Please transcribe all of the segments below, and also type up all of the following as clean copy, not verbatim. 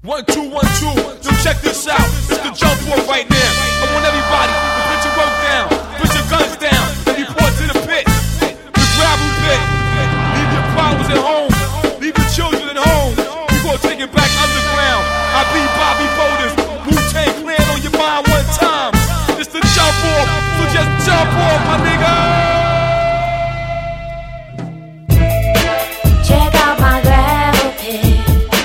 1, 2, 1, 2. Yo, check this out. It's the jump off right now. I want everybody to put your work down, put your guns down, and report to the pit. The gravel pit. Leave your problems at home. Leave your children at home. We gonna take it back underground. I be Bobby Boulders. Wu-Tang Clan on your mind one time. It's the jump off. So just jump off, my nigga. Check out my gravel pit.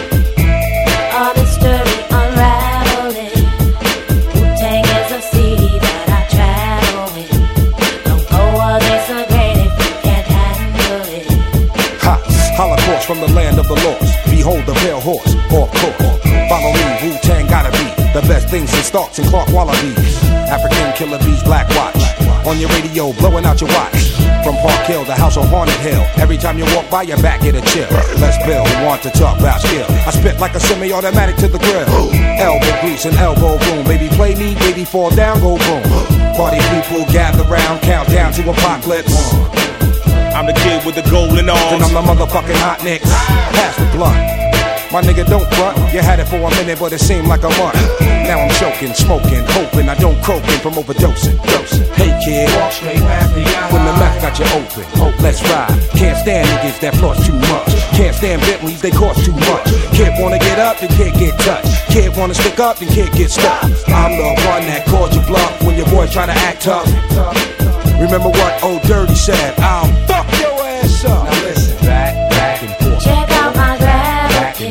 All this story unraveling. Wu-Tang is a city that I travel with. Don't go against the grain if you can't handle it. Ha! Holocaust from the land of the lost. Behold the pale horse, off course. Follow me, Wu-Tang gotta be the best things in Starks and Clark Wallabies. African killer bees, Black Watch. On your radio, blowing out your watch. From Park Hill, the house on Haunted Hill. Every time you walk by, your back get a chill. Let's build, who want to talk about skill. I spit like a semi-automatic to the grill. Elbow grease and elbow boom. Baby play me, baby fall down, go boom. Party people gather round, count down to apocalypse. I'm the kid with the golden arms. And I'm the motherfucking hot nicks. Pass the blunt. My nigga, don't front. You had it for a minute, but it seemed like a month. Now I'm choking, smoking, hoping I don't croaking from overdosing. Hey kid, walk straight past the eye. When the mouth got you open, let's ride. Can't stand niggas that floss too much. Can't stand Bentleys, they cost too much. Kid wanna get up, then can't get touched. Kid wanna stick up, then can't get stuck. I'm the one that calls you bluff when your boy try to act tough. Remember what old Dirty said? I'll fuck your ass up. Now listen, back and forth. Check out my gravel pit.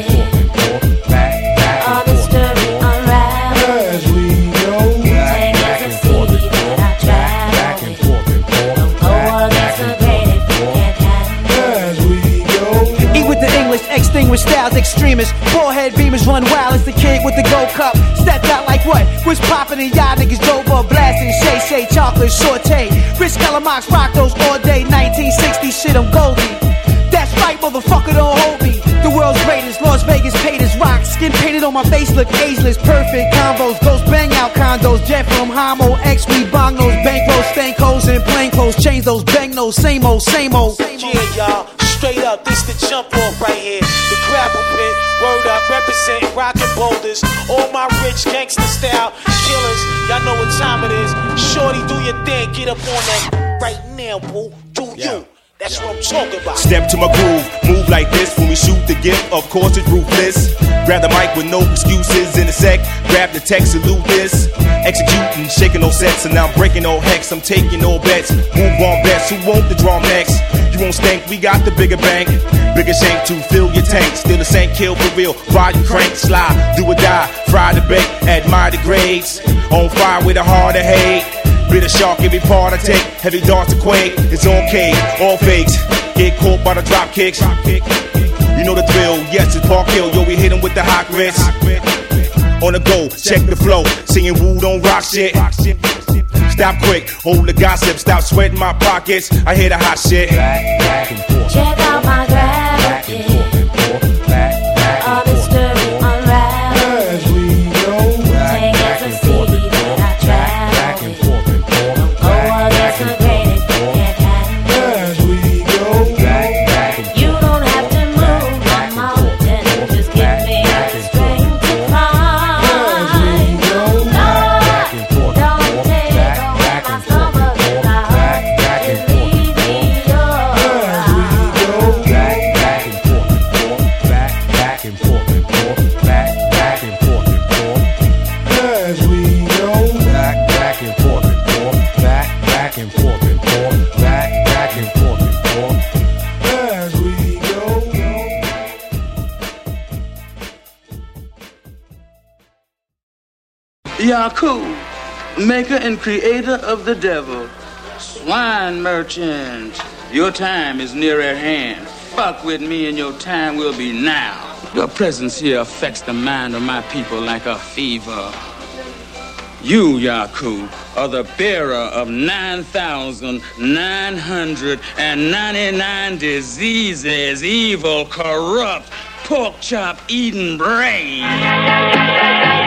All this story unraveling. As we go, Wu-Tang is a city that I travel with. Don't go against the grain if you can't handle it. as we go. Eat with the English, extinguish styles, extremists. Forehead beamers run wild as the kid with the gold cup. Stepped out like what? Was poppin' and y'all niggas drove up blasting. Shay, chocolate, saute. Rich Calamox rock those all day. 1960 shit, I'm Goldie. That's right, motherfucker, don't hold me. The world's greatest, Las Vegas paid as rock. Skin painted on my face, look ageless. Perfect combos, ghost bang out condos. Jet from Homo, X, we bong those. Bankrolls, stank hoes, and plain clothes. Change those, bang those, same old, same old. Yeah, y'all, straight up, this the jump off right here. The gravel pit, word up, representing rockin' boulders. All my rich gangster style killers, y'all know what time it is. Shorty, do your thing, get up on that right now, boo. Do you? That's what I'm talking about. Step to my groove, move like this when we shoot the gift. Of course it's ruthless. Grab the mic with no excuses in a sec. Grab the text, salute this. Executing, shaking no sets, and now I'm breaking no hex. I'm taking no bets. Move on bets. Who want the drum next? You won't stink. We got the bigger bank, bigger shank to fill your tank. Still the same kill for real. Ride and crank, slide, do or die. Fry the bake, admire the grades. On fire with a heart of hate. Bitter shark every part I take. Heavy darts to quake. It's on K, all fakes. Get caught by the drop kicks. You know the drill. Yes, it's Park Hill. Yo, we hit him with the hot grits. On the go, check the flow. Singing Woo don't rock shit. Stop quick, hold the gossip. Stop sweating my pockets. I hear the hot shit. Check out my gravel pit. All this story unraveling. As we go, Wu-Tang is a city that I travel with. Don't go against the grain if you can't handle it. as we go, You don't have to move my mountain. Just give me the strength to climb. No, don't take away my stomach and my heart. Just leave me as we go, back and forth and forth, back and forth and forth, back and forth and forth, as we go. Yaku, maker and creator of the devil, swine merchant. Your time is near at hand. Fuck with me and your time will be now. Your presence here affects the mind of my people like a fever. You, Yaku, are the bearer of 9,999 diseases, evil, corrupt, pork chop eating brain.